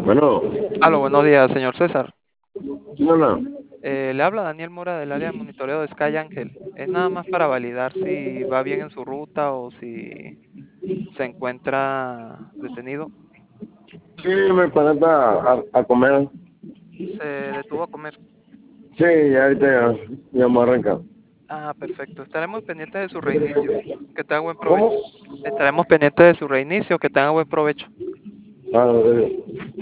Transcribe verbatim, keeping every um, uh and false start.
Bueno, Aló, buenos días, señor César. no, no. Eh, le habla Daniel Mora del área de monitoreo de Sky Ángel. Es nada más para validar si va bien en su ruta o si se encuentra detenido. Sí, me paré a, a, a comer. Se detuvo a comer. Sí, ya ahorita ya, ya me arranca. Ah, perfecto. Estaremos pendientes de su reinicio. Que tenga buen ¿Cómo? provecho. Estaremos pendientes de su reinicio. Que tenga buen provecho. Ah, eh,